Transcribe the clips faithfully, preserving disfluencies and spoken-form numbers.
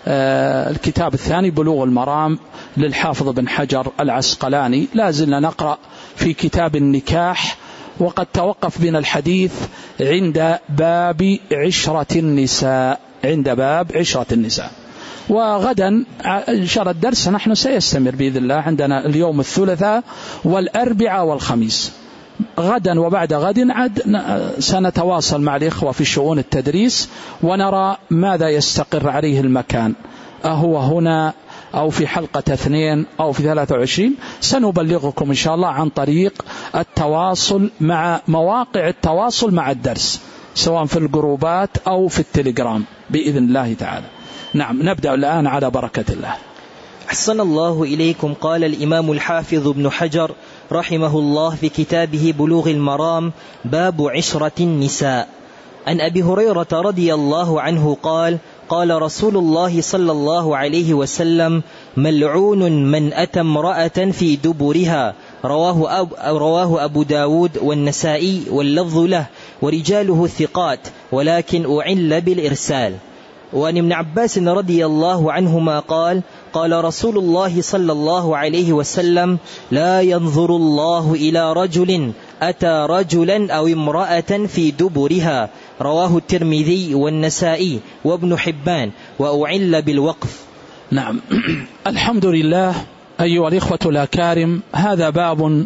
الكتاب الثاني بلوغ المرام للحافظ بن حجر العسقلاني. لازلنا نقرأ في كتاب النكاح، وقد توقف بنا الحديث عند باب عشرة النساء، عند باب عشرة النساء. وغدا إن شاء الله الدرس نحن سيستمر بإذن الله، عندنا اليوم الثلاثاء والأربعاء والخميس. غدا وبعد غد عد سنتواصل مع الإخوة في شؤون التدريس ونرى ماذا يستقر عليه المكان، أهو هنا أو في حلقة اثنين أو في ثلاثة وعشرين. سنبلغكم إن شاء الله عن طريق التواصل مع مواقع التواصل مع الدرس، سواء في الجروبات أو في التليجرام بإذن الله تعالى. نعم، نبدأ الآن على بركة الله. أحسن الله إليكم. قال الإمام الحافظ ابن حجر رحمه الله في كتابه بلوغ المرام باب عشرة النساء عن أبي هريرة رضي الله عنه قال قال رسول الله صلى الله عليه وسلم ملعون من أتى امرأة في دبرها، رواه, أب رواه أبو داود والنسائي واللفظ له ورجاله الثقات ولكن أعل بالإرسال. وعن ابن عباس رضي الله عنهما قال قال رسول الله صلى الله عليه وسلم لا ينظر الله إلى رجل أتى رجلا أو امرأة في دبرها، رواه الترمذي والنسائي وابن حبان وأعل بالوقف. نعم. الحمد لله. أيها الإخوة الأكارم، هذا باب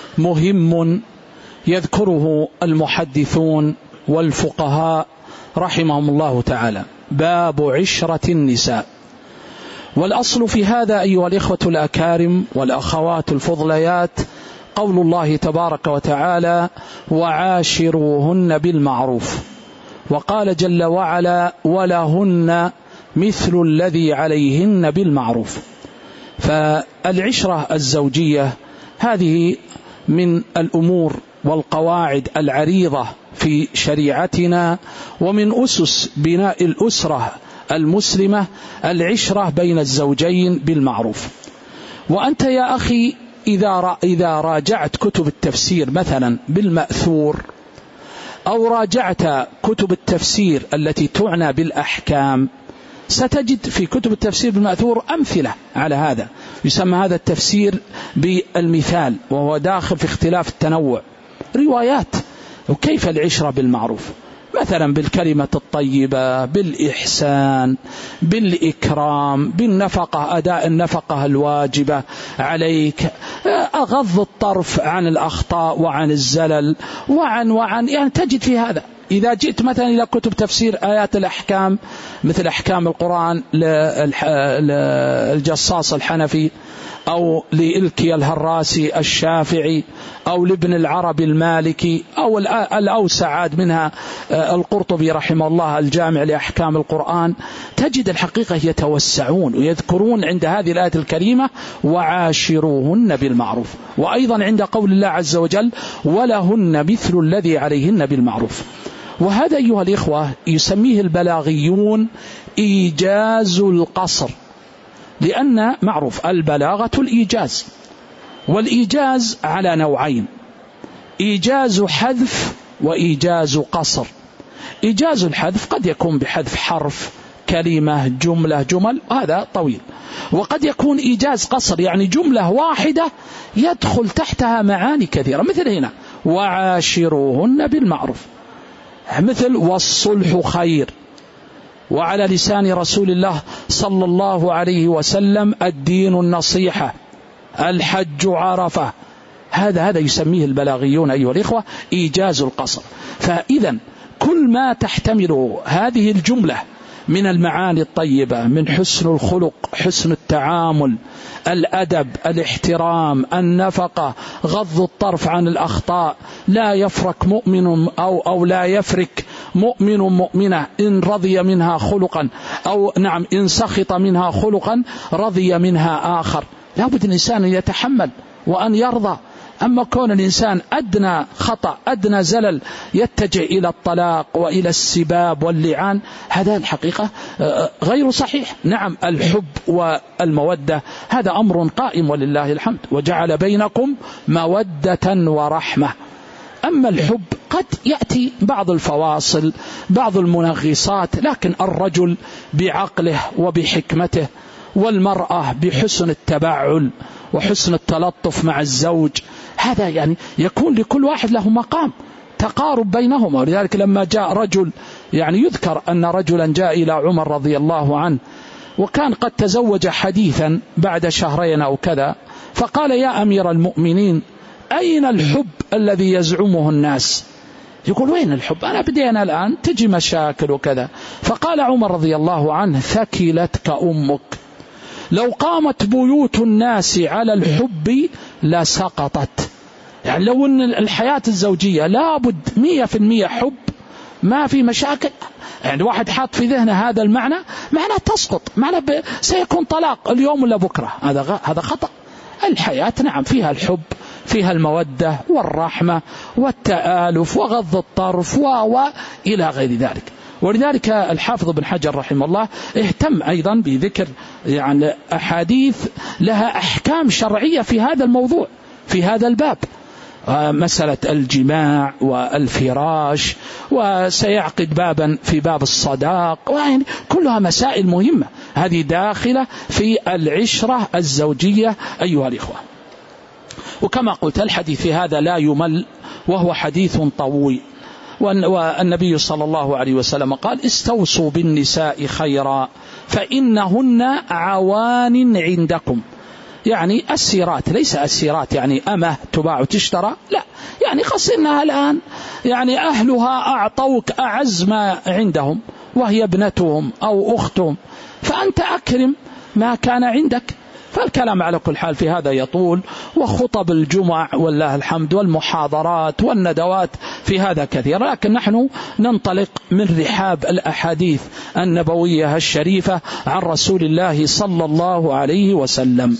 مهم يذكره المحدثون والفقهاء رحمهم الله تعالى، باب عشرة النساء. والأصل في هذا أيها الإخوة الأكارم والأخوات الفضليات قول الله تبارك وتعالى وعاشروهن بالمعروف، وقال جل وعلا ولهن مثل الذي عليهن بالمعروف. فالعشرة الزوجية هذه من الأمور والقواعد العريضة في شريعتنا، ومن أسس بناء الأسرة المسلمة العشرة بين الزوجين بالمعروف. وأنت يا أخي إذا إذا راجعت كتب التفسير مثلا بالمأثور، أو راجعت كتب التفسير التي تعنى بالأحكام، ستجد في كتب التفسير بالمأثور أمثلة على هذا. يسمى هذا التفسير بالمثال، وهو داخل في اختلاف التنوع، روايات وكيف العشرة بالمعروف، مثلا بالكلمة الطيبة، بالإحسان، بالإكرام، بالنفقة، أداء النفقة الواجبة عليك، أغض الطرف عن الأخطاء وعن الزلل وعن وعن يعني تجد في هذا. إذا جئت مثلا إلى كتب تفسير آيات الأحكام مثل أحكام القرآن للجصاص الحنفي، أو لإلكي الهراسي الشافعي، أو لابن العربي المالكي، أو الأوسع منها القرطبي رحمه الله الجامع لأحكام القرآن، تجد الحقيقة يتوسعون ويذكرون عند هذه الآية الكريمة وعاشروهن بالمعروف، وأيضا عند قول الله عز وجل ولهن مثل الذي عليهن بالمعروف. وهذا أيها الإخوة يسميه البلاغيون إيجاز القصر، لأن معروف البلاغة الإيجاز، والإيجاز على نوعين: إيجاز حذف وإيجاز قصر. إيجاز الحذف قد يكون بحذف حرف، كلمة، جملة، جمل، هذا طويل. وقد يكون إيجاز قصر يعني جملة واحدة يدخل تحتها معاني كثيرة، مثل هنا وعاشروهن بالمعروف، مثل والصلح خير، وعلى لسان رسول الله صلى الله عليه وسلم الدين النصيحة، الحج عرفة. هذا هذا يسميه البلاغيون أيها الإخوة إيجاز القصر. فإذا كل ما تحتمل هذه الجملة من المعاني الطيبة، من حسن الخلق، حسن التعامل، الأدب، الاحترام، النفقة، غض الطرف عن الأخطاء، لا يفرك مؤمن أو, أو لا يفرك مؤمن مؤمنة إن رضي منها خلقا، أو نعم إن سخط منها خلقا رضي منها آخر. لا بد الإنسان يتحمل وأن يرضى. أما كون الإنسان أدنى خطأ، أدنى زلل، يتجه إلى الطلاق وإلى السباب واللعان، هذا الحقيقة غير صحيح. نعم الحب والمودة هذا أمر قائم ولله الحمد، وجعل بينكم مودة ورحمة. أما الحب قد يأتي بعض الفواصل بعض المنغصات، لكن الرجل بعقله وبحكمته والمرأة بحسن التباعل وحسن التلطف مع الزوج، هذا يعني يكون لكل واحد له مقام تقارب بينهما. ولذلك لما جاء رجل، يعني يذكر أن رجلا جاء إلى عمر رضي الله عنه وكان قد تزوج حديثا بعد شهرين أو كذا، فقال: يا أمير المؤمنين، أين الحب الذي يزعمه الناس؟ يقول: وين الحب؟ أنا بدينا الآن تجي مشاكل وكذا. فقال عمر رضي الله عنه: ثكلتك أمك، لو قامت بيوت الناس على الحب لسقطت. يعني لو أن الحياة الزوجية لابد مية في المية حب، ما في مشاكل. يعني واحد حاط في ذهنه هذا المعنى، معنى تسقط، معنى سيكون طلاق اليوم ولا بكرة، هذا هذا خطأ. الحياة نعم فيها الحب، فيها المودة والرحمة والتآلف وغض الطرف وإلى غير ذلك. ولذلك الحافظ بن حجر رحمه الله اهتم أيضا بذكر يعني أحاديث لها أحكام شرعية في هذا الموضوع، في هذا الباب، مسألة الجماع والفراش، وسيعقد بابا في باب الصداق، يعني كلها مسائل مهمة، هذه داخلة في العشرة الزوجية أيها الإخوة. وكما قلت الحديث في هذا لا يمل، وهو حديث طويل، والنبي صلى الله عليه وسلم قال: استوصوا بالنساء خيرا فإنهن عوان عندكم. يعني أسيرات، ليس أسيرات يعني أمه تباع وتشترى، لا، يعني قصدنا الآن يعني أهلها أعطوك أعز ما عندهم وهي ابنتهم أو أختهم، فأنت أكرم ما كان عندك. فالكلام على كل حال في هذا يطول، وخطب الجمع والله الحمد والمحاضرات والندوات في هذا كثير، لكن نحن ننطلق من رحاب الأحاديث النبوية الشريفة عن رسول الله صلى الله عليه وسلم.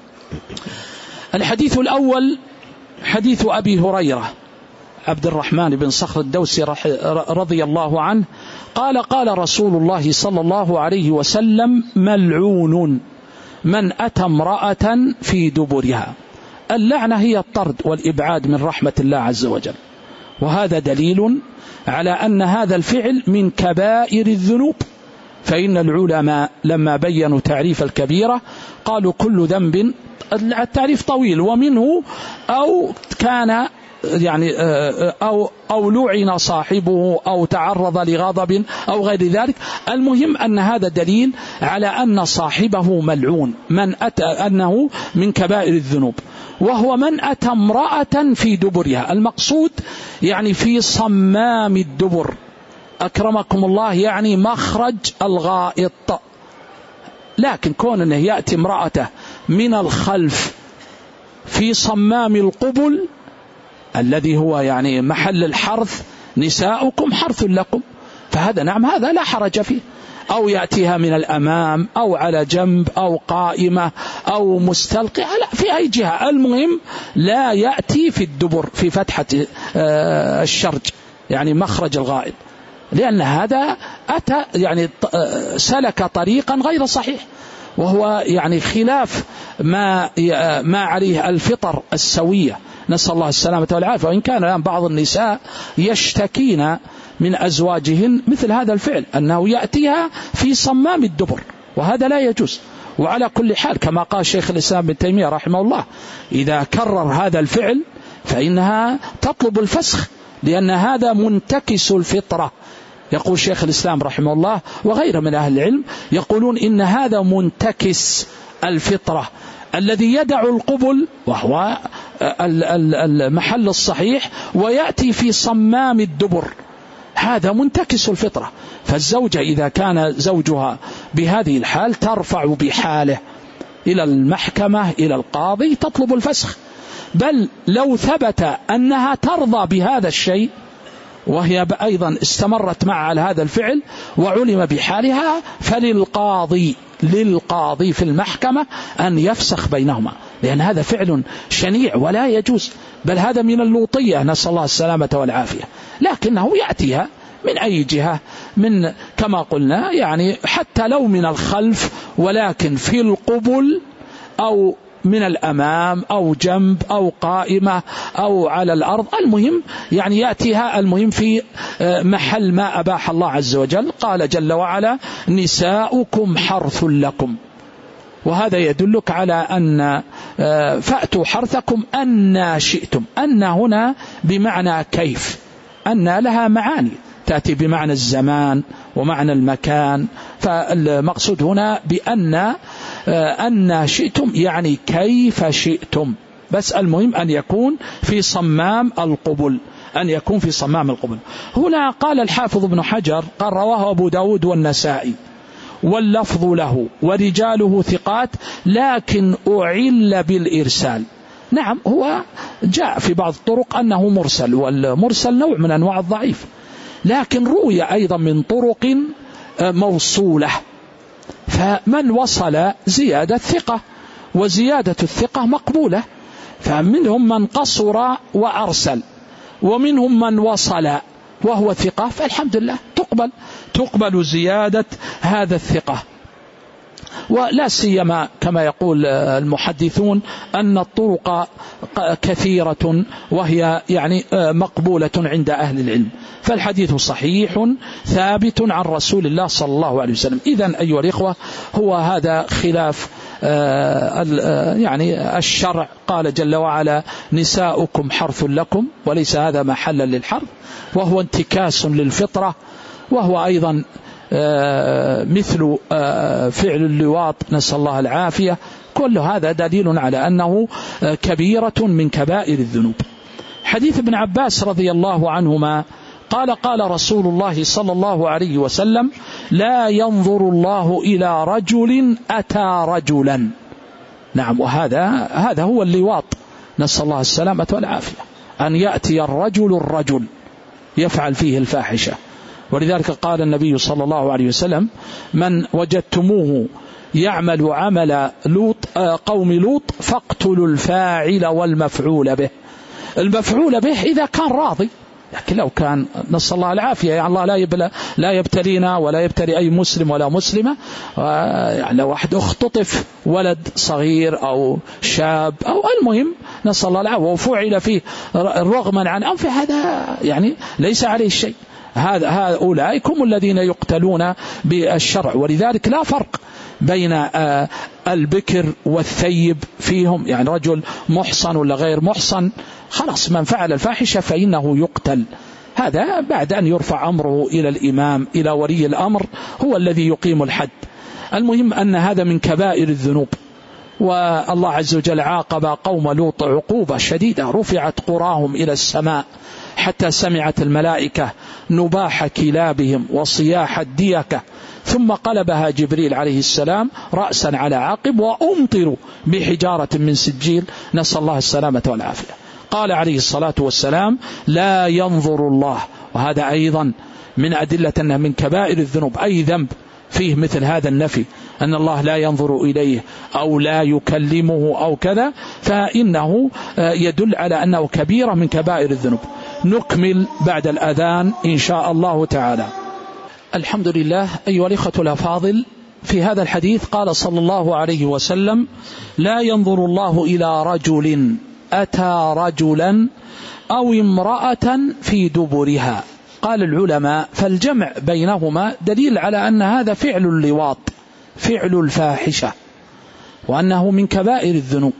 الحديث الأول حديث أبي هريرة عبد الرحمن بن صخر الدوسي رضي الله عنه قال: قال رسول الله صلى الله عليه وسلم: ملعون من أتى امرأة في دبرها. اللعنة هي الطرد والإبعاد من رحمة الله عز وجل، وهذا دليل على أن هذا الفعل من كبائر الذنوب، فإن العلماء لما بينوا تعريف الكبيرة قالوا: كل ذنب، التعريف طويل، ومنه أو كان يعني أو أو لعن صاحبه أو تعرض لغضب أو غير ذلك. المهم أن هذا دليل على أن صاحبه ملعون، من أتى أنه من كبائر الذنوب، وهو من أتى امرأة في دبرها. المقصود يعني في صمام الدبر، أكرمكم الله، يعني مخرج الغائط. لكن كون أنه يأتي امرأته من الخلف في صمام القبل الذي هو يعني محل الحرث، نساؤكم حرث لكم، فهذا نعم هذا لا حرج فيه. أو يأتيها من الأمام أو على جنب أو قائمة أو مستلقية، لا، في أي جهة، المهم لا يأتي في الدبر في فتحة الشرج يعني مخرج الغائط، لأن هذا أتى يعني سلك طريقا غير صحيح، وهو يعني خلاف ما ما عليه الفطر السوية، نسأل الله السلامة والعافية. وإن كان الآن بعض النساء يشتكين من أزواجهن مثل هذا الفعل، أنه يأتيها في صمام الدبر، وهذا لا يجوز. وعلى كل حال كما قال شيخ الإسلام ابن تيمية رحمه الله: إذا كرر هذا الفعل فإنها تطلب الفسخ، لأن هذا منتكس الفطرة. يقول شيخ الإسلام رحمه الله وغيره من أهل العلم يقولون إن هذا منتكس الفطرة، الذي يدع القبل وهو المحل الصحيح ويأتي في صمام الدبر، هذا منتكس الفطرة. فالزوجة إذا كان زوجها بهذه الحال ترفع بحاله إلى المحكمة إلى القاضي تطلب الفسخ، بل لو ثبت أنها ترضى بهذا الشيء وهي أيضا استمرت مع على هذا الفعل وعلم بحالها، فللقاضي للقاضي في المحكمة أن يفسخ بينهما، لأن هذا فعل شنيع ولا يجوز، بل هذا من اللوطية، نسأل الله السلامة والعافية. لكنه يأتيها من أي جهة، من كما قلنا يعني حتى لو من الخلف، ولكن في القبل أو من الأمام أو جنب أو قائمة أو على الأرض، المهم يعني يأتيها المهم في محل ما أباح الله عز وجل. قال جل وعلا نساؤكم حرث لكم، وهذا يدلك على أن فأتوا حرثكم أن شئتم. أن هنا بمعنى كيف، أن لها معاني تأتي بمعنى الزمان ومعنى المكان، فالمقصود هنا بأن أن شئتم يعني كيف شئتم، بس المهم أن يكون في صمام القبل، أن يكون في صمام القبل. هنا قال الحافظ ابن حجر قال رواه أبو داود والنسائي واللفظ له ورجاله ثقات لكن أعل بالإرسال. نعم هو جاء في بعض الطرق أنه مرسل، والمرسل نوع من أنواع الضعيف، لكن روي أيضا من طرق موصولة، فمن وصل زيادة ثقة، وزيادة الثقة مقبولة، فمنهم من قصر وأرسل ومنهم من وصل وهو ثقة، فالحمد لله تقبل تقبل زيادة هذا الثقة. ولا سيما كما يقول المحدثون أن الطرق كثيرة وهي يعني مقبولة عند أهل العلم، فالحديث صحيح ثابت عن رسول الله صلى الله عليه وسلم. إذن أيها الإخوة هو هذا خلاف يعني الشرع. قال جل وعلا نساؤكم حرث لكم، وليس هذا محلا للحرث، وهو انتكاس للفطرة، وهو أيضا مثل فعل اللواط نسأل الله العافية. كل هذا دليل على أنه كبيرة من كبائر الذنوب. حديث ابن عباس رضي الله عنهما قال قال رسول الله صلى الله عليه وسلم لا ينظر الله إلى رجل أتى رجلا. نعم، وهذا هذا هو اللواط نسأل الله السلامة والعافية، أن يأتي الرجل الرجل يفعل فيه الفاحشة. ولذلك قال النبي صلى الله عليه وسلم من وجدتموه يعمل عمل لوط قوم لوط فاقتلوا الفاعل والمفعول به. المفعول به إذا كان راضي، لكن لو كان نسأل الله العافية يعني الله لا يبلى لا يبتلينا ولا يبتلي أي مسلم ولا مسلمة، يعني لو واحد اختطف ولد صغير أو شاب أو المهم نسأل الله العافية وفعل فيه رغما عن أنفه، هذا يعني ليس عليه شيء. هذا هؤلاء هم الذين يقتلون بالشرع. ولذلك لا فرق بين البكر والثيب فيهم، يعني رجل محصن ولا غير محصن، خلاص من فعل الفاحشة فإنه يقتل. هذا بعد أن يرفع أمره إلى الإمام إلى ولي الأمر هو الذي يقيم الحد. المهم أن هذا من كبائر الذنوب. والله عز وجل عاقب قوم لوط عقوبة شديدة، رفعت قراهم إلى السماء حتى سمعت الملائكة نباح كلابهم وصياح الديكة، ثم قلبها جبريل عليه السلام رأسا على عقب وأمطروا بحجارة من سجيل نسأل الله السلامة والعافية. قال عليه الصلاة والسلام لا ينظر الله، وهذا أيضا من أدلة أنه من كبائر الذنوب. أي ذنب فيه مثل هذا النفي أن الله لا ينظر إليه أو لا يكلمه أو كذا، فإنه يدل على أنه كبيرة من كبائر الذنوب. نكمل بعد الأذان إن شاء الله تعالى. الحمد لله. أيها الإخوة الأفاضل، في هذا الحديث قال صلى الله عليه وسلم لا ينظر الله إلى رجل أتى رجلا أو امرأة في دبرها. قال العلماء فالجمع بينهما دليل على أن هذا فعل اللواط، فعل الفاحشة، وأنه من كبائر الذنوب.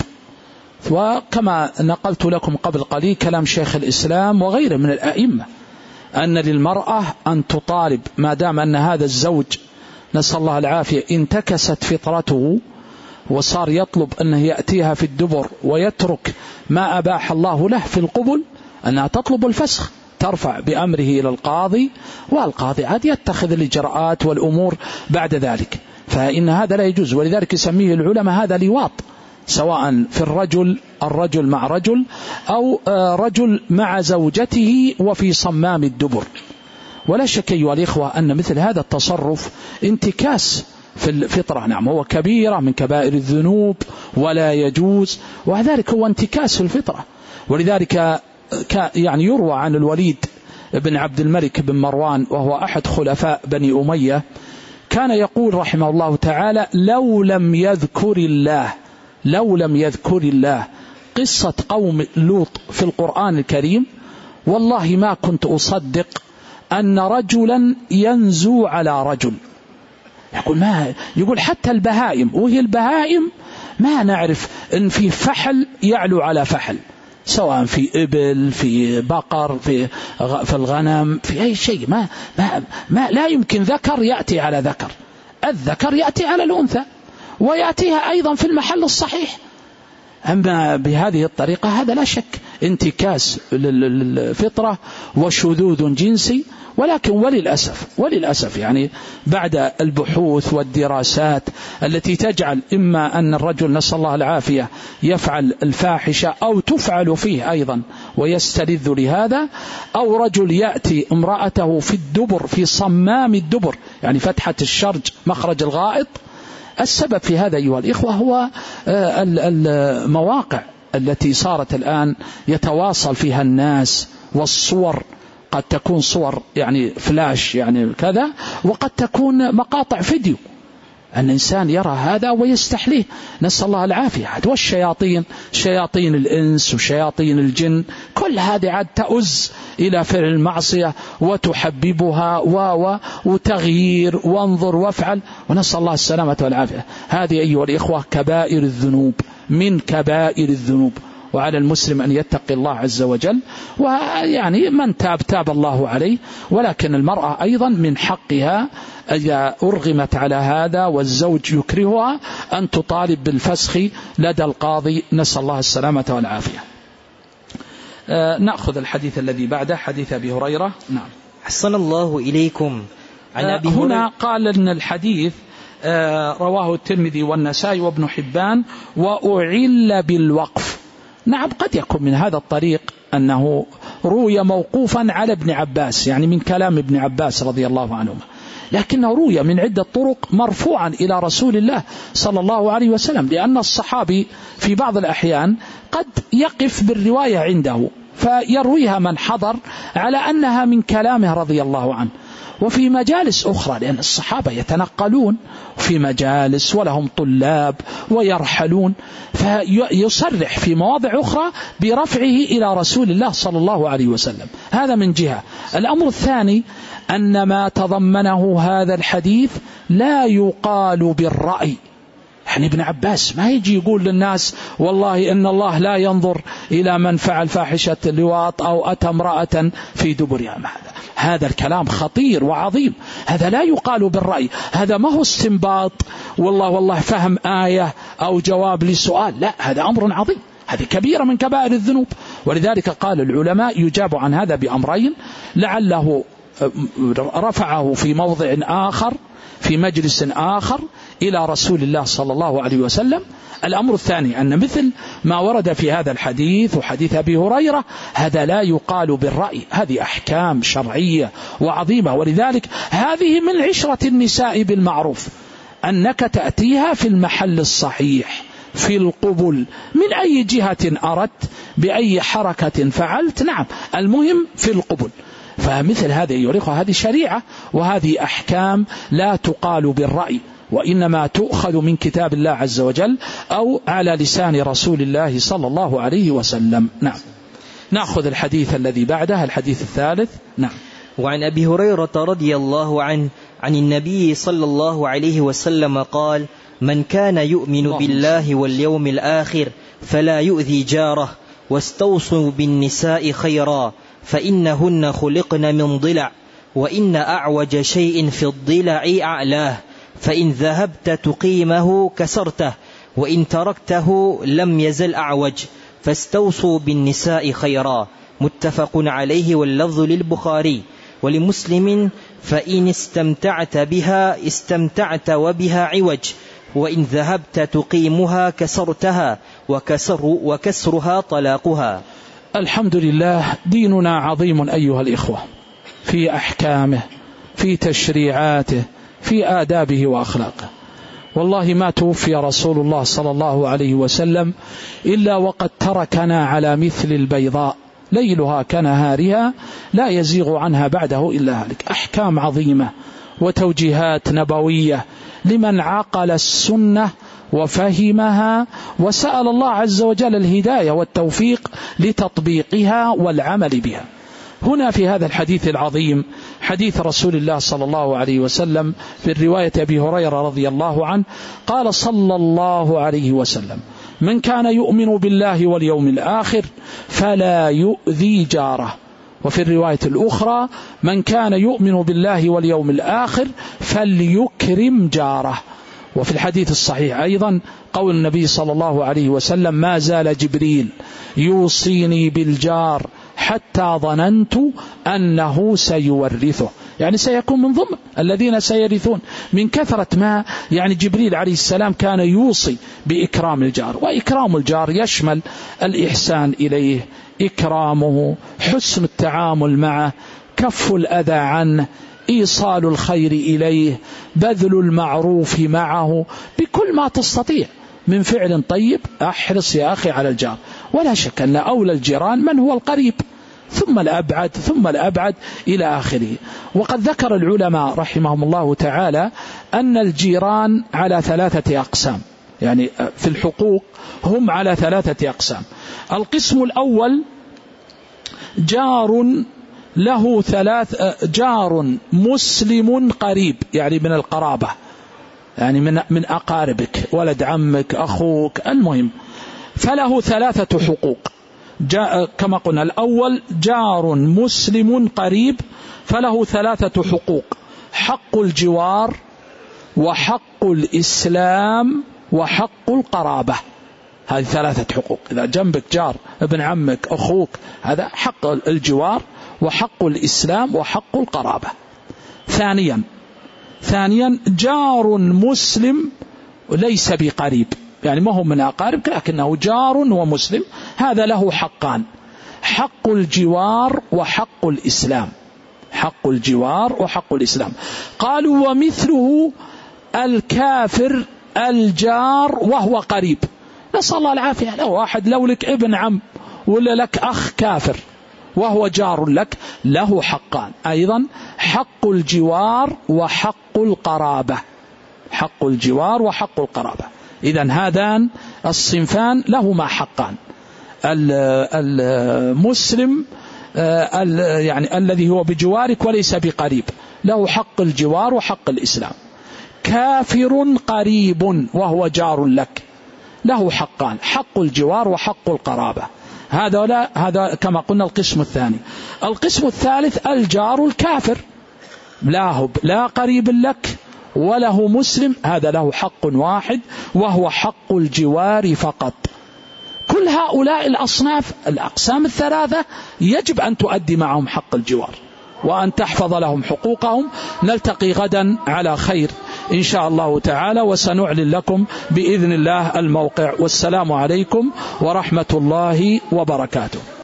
وكما نقلت لكم قبل قليل كلام شيخ الإسلام وغيره من الأئمة أن للمرأة أن تطالب ما دام أن هذا الزوج نسأل الله العافية انتكست فطرته وصار يطلب أنه يأتيها في الدبر ويترك ما أباح الله له في القبل، أنها تطلب الفسخ، ترفع بأمره إلى القاضي، والقاضي عاد يتخذ الإجراءات والأمور بعد ذلك. فإن هذا لا يجوز، ولذلك يسميه العلماء هذا لواط، سواء في الرجل الرجل مع رجل أو رجل مع زوجته وفي صمام الدبر. ولا شك أيها الإخوة أن مثل هذا التصرف انتكاس في الفطرة. نعم هو كبيرة من كبائر الذنوب ولا يجوز، وذلك هو انتكاس في الفطرة. ولذلك يعني يروى عن الوليد بن عبد الملك بن مروان وهو أحد خلفاء بني أمية كان يقول رحمه الله تعالى لو لم يذكر الله لو لم يذكر الله قصة قوم لوط في القرآن الكريم والله ما كنت أصدق أن رجلا ينزو على رجل. يقول ما يقول حتى البهائم، وهي البهائم ما نعرف إن في فحل يعلو على فحل، سواء في إبل في بقر في في الغنم في أي شيء، ما ما ما لا يمكن ذكر يأتي على ذكر، الذكر يأتي على الأنثى ويأتيها أيضا في المحل الصحيح. أما بهذه الطريقة هذا لا شك انتكاس للفطرة وشذوذ جنسي. ولكن وللأسف وللأسف يعني بعد البحوث والدراسات التي تجعل إما أن الرجل نسأل الله العافية يفعل الفاحشة أو تفعل فيه أيضا ويستلذ لهذا، أو رجل يأتي امرأته في الدبر في صمام الدبر يعني فتحة الشرج مخرج الغائط. السبب في هذا أيها الإخوة هو المواقع التي صارت الآن يتواصل فيها الناس، والصور قد تكون صور يعني فلاش يعني كذا، وقد تكون مقاطع فيديو، أن الإنسان يرى هذا ويستحليه نسأل الله العافية. والشياطين شياطين الإنس وشياطين الجن كل هذه عاد تؤز إلى فعل المعصية وتحببها و وتغيير وانظر وافعل، ونسأل الله السلامة والعافية. هذه أيها الإخوة كبائر الذنوب من كبائر الذنوب، وعلى المسلم أن يتقي الله عز وجل، ويعني من تاب تاب الله عليه. ولكن المرأة أيضا من حقها إذا أرغمت على هذا والزوج يكرهها أن تطالب بالفسخ لدى القاضي، نسأل الله السلامة والعافية. آه نأخذ الحديث الذي بعده، حديث أبي هريرة. نعم. أحسن الله إليكم. عن أبي آه هنا قال أن الحديث آه رواه الترمذي والنسائي وابن حبان وأعل بالوقف. نعم قد يكون من هذا الطريق أنه روي موقوفا على ابن عباس يعني من كلام ابن عباس رضي الله عنهما، لكنه روي من عدة طرق مرفوعا إلى رسول الله صلى الله عليه وسلم، لأن الصحابي في بعض الأحيان قد يقف بالرواية عنده فيرويها من حضر على أنها من كلامه رضي الله عنه. وفي مجالس أخرى لأن الصحابة يتنقلون في مجالس ولهم طلاب ويرحلون، فيصرح في مواضع أخرى برفعه إلى رسول الله صلى الله عليه وسلم. هذا من جهة. الأمر الثاني أن ما تضمنه هذا الحديث لا يقال بالرأي. يعني ابن عباس ما يجي يقول للناس والله إن الله لا ينظر إلى من فعل فاحشة اللواط أو أتى امرأة في دبرها. هذا هذا الكلام خطير وعظيم، هذا لا يقال بالرأي، هذا ما هو استنباط والله والله فهم آية أو جواب لسؤال، لا، هذا أمر عظيم، هذه كبيرة من كبائر الذنوب. ولذلك قال العلماء يجاب عن هذا بأمرين: لعله رفعه في موضع آخر في مجلس آخر إلى رسول الله صلى الله عليه وسلم. الأمر الثاني أن مثل ما ورد في هذا الحديث وحديث أبي هريرة هذا لا يقال بالرأي، هذه أحكام شرعية وعظيمة. ولذلك هذه من عشرة النساء بالمعروف، أنك تأتيها في المحل الصحيح في القبل من أي جهة أردت بأي حركة فعلت، نعم المهم في القبل. فمثل هذه يوريخها هذه شريعة وهذه أحكام لا تقال بالرأي، وإنما تؤخذ من كتاب الله عز وجل أو على لسان رسول الله صلى الله عليه وسلم. نعم. نأخذ الحديث الذي بعده، الحديث الثالث. نعم. وعن أبي هريرة رضي الله عنه عن النبي صلى الله عليه وسلم قال: من كان يؤمن بالله واليوم الآخر فلا يؤذي جاره، واستوصوا بالنساء خيرا فإنهن خلقن من ضلع، وإن أعوج شيء في الضلع أعلاه، فإن ذهبت تقيمه كسرته، وإن تركته لم يزل أعوج، فاستوصوا بالنساء خيرا. متفق عليه، واللفظ للبخاري. ولمسلم: فإن استمتعت بها استمتعت وبها عوج، وإن ذهبت تقيمها كسرتها، وكسر وكسرها طلاقها. الحمد لله، ديننا عظيم أيها الإخوة، في أحكامه، في تشريعاته، في آدابه وأخلاقه. والله ما توفي رسول الله صلى الله عليه وسلم إلا وقد تركنا على مثل البيضاء ليلها كنهارها لا يزيغ عنها بعده إلا هالك. أحكام عظيمة وتوجيهات نبوية لمن عقل السنة وفهمها وسأل الله عز وجل الهداية والتوفيق لتطبيقها والعمل بها. هنا في هذا الحديث العظيم حديث رسول الله صلى الله عليه وسلم في الرواية أبي هريرة رضي الله عنه قال صلى الله عليه وسلم: من كان يؤمن بالله واليوم الآخر فلا يؤذي جاره. وفي الرواية الأخرى: من كان يؤمن بالله واليوم الآخر فليكرم جاره. وفي الحديث الصحيح أيضا قول النبي صلى الله عليه وسلم: ما زال جبريل يوصيني بالجار حتى ظننت أنه سيورثه، يعني سيكون من ضمن الذين سيرثون، من كثرة ما يعني جبريل عليه السلام كان يوصي بإكرام الجار. وإكرام الجار يشمل الإحسان إليه، إكرامه، حسن التعامل معه، كف الأذى عنه، إيصال الخير إليه، بذل المعروف معه، بكل ما تستطيع من فعل طيب. أحرص يا أخي على الجار، ولا شك أن أولى الجيران من هو القريب، ثم الأبعد ثم الأبعد إلى آخره. وقد ذكر العلماء رحمهم الله تعالى أن الجيران على ثلاثة أقسام، يعني في الحقوق هم على ثلاثة أقسام. القسم الأول جار له ثلاث جار مسلم قريب، يعني من القرابة، يعني من من أقاربك، ولد عمك، أخوك، المهم، فله ثلاثة حقوق. جاء كما قلنا: الأول جار مسلم قريب فله ثلاثة حقوق: حق الجوار، وحق الإسلام، وحق القرابة. هذه ثلاثة حقوق. إذا جنبك جار ابن عمك أخوك، هذا حق الجوار وحق الإسلام وحق القرابة. ثانيا ثانيا جار مسلم ليس بقريب، يعني ما هو من أقاربك لكنه جار ومسلم، هذا له حقان: حق الجوار وحق الإسلام. حق الجوار وحق الإسلام. قالوا: ومثله الكافر الجار وهو قريب. نسأل الله العافية. لو واحد لو لك ابن عم ولا لك أخ كافر وهو جار لك، له حقان أيضا: حق الجوار وحق القرابة. حق الجوار وحق القرابة. إذن هذان الصنفان لهما حقان: المسلم يعني الذي هو بجوارك وليس بقريب، له حق الجوار وحق الإسلام. كافر قريب وهو جار لك، له حقان: حق الجوار وحق القرابة. هذا لا هذا كما قلنا القسم الثاني. القسم الثالث الجار الكافر، لا هو لا قريب لك وله مسلم، هذا له حق واحد وهو حق الجوار فقط. كل هؤلاء الأصناف الأقسام الثلاثة يجب أن تؤدي معهم حق الجوار وأن تحفظ لهم حقوقهم. نلتقي غدا على خير إن شاء الله تعالى، وسنعلن لكم بإذن الله الموقع. والسلام عليكم ورحمة الله وبركاته.